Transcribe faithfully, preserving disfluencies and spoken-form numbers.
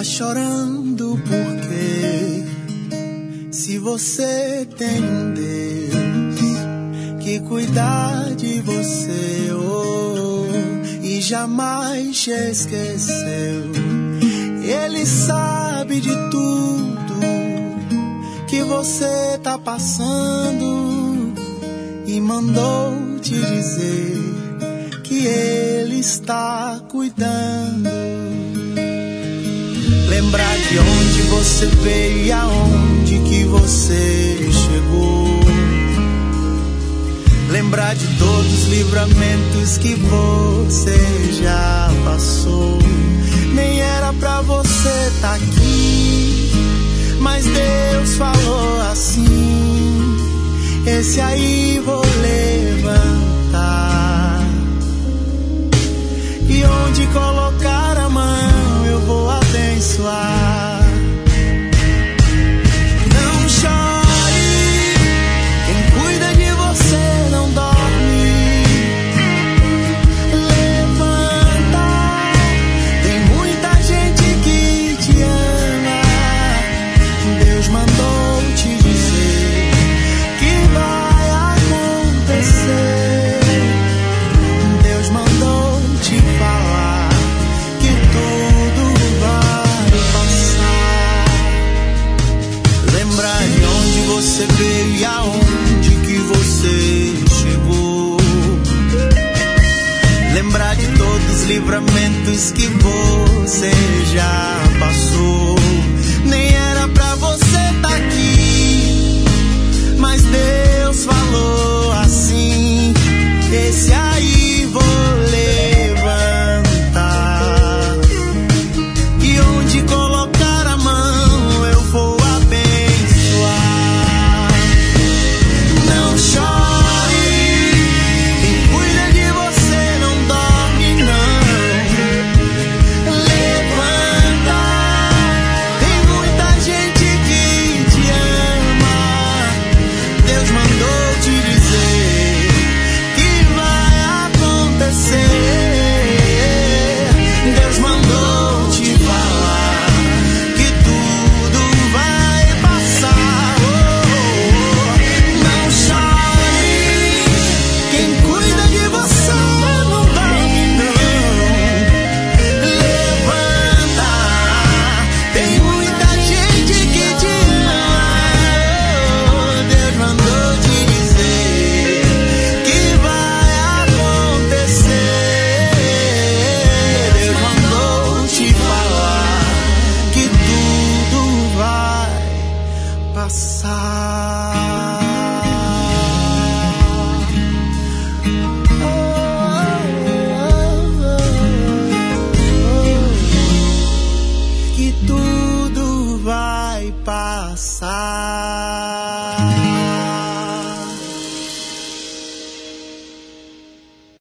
chorando porque se você tem um Deus que cuida de você, oh, e jamais te esqueceu, Ele sabe de tudo que você tá passando e mandou te dizer que Ele está cuidando. Lembrar de onde você veio e aonde que você chegou. Lembrar de todos os livramentos que você já passou. Nem era pra você tá aqui, mas Deus falou assim: esse aí vou levantar, e onde colocar a mão eu vou abençoar. Não chore, quem cuida de você não dorme. Levanta, tem muita gente que te ama. Deus mandou te dizer que vai acontecer. Deus mandou te falar que tudo vai passar. Lembrar de onde você veio e aonde que você chegou. Lembrar de todos os livramentos que você já passou. Nem era pra você tá aqui, mas Deus falou assim: esse aí vou levantar, e onde colocar a mão eu vou abençoar. Não chore, quem cuida de você não dorme não. Levanta, tem muita gente que te ama. Deus mandou te dizer que vai acontecer. Deus mandou te falar que tudo vai passar. Oh, não chore, quem cuida de você não dorme não. Levanta, tem muita gente que te ama. Deus mandou te dizer que vai acontecer. Deus mandou te falar que tudo vai passar. Que tudo vai passar.